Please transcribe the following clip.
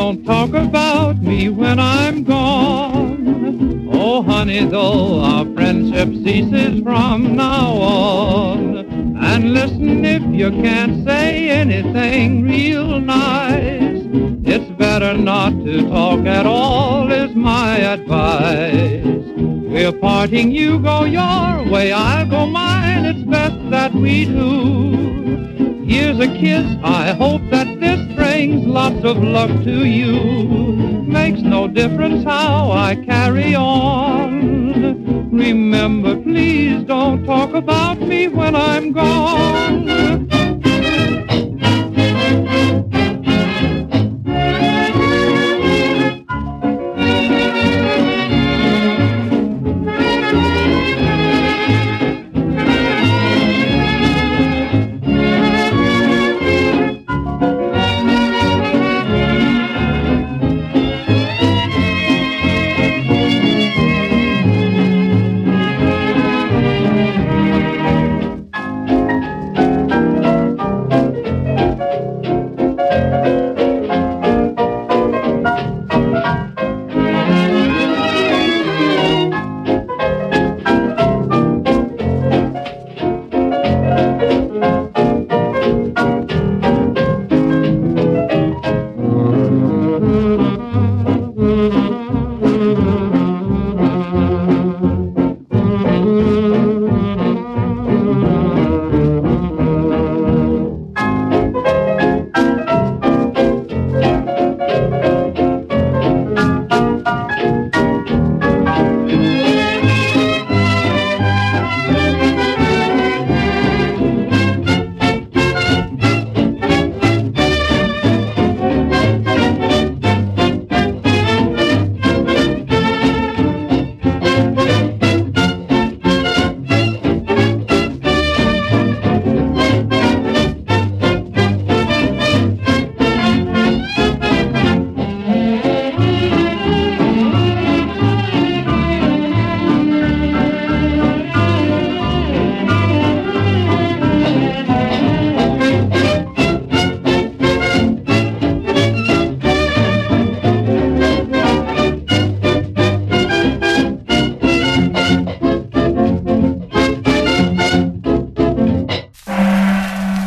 don't talk about me when I'm gone. Oh, honey, though, our friendship ceases from now on. And listen, if you can't say anything real nice, it's better not to talk at all, is my advice. We're parting, you go your way, I'll go mine, it's best that we do. Here's a kiss, I hope that this brings lots of luck to you. Makes no difference how I carry on. Remember, please don't talk about me when I'm gone.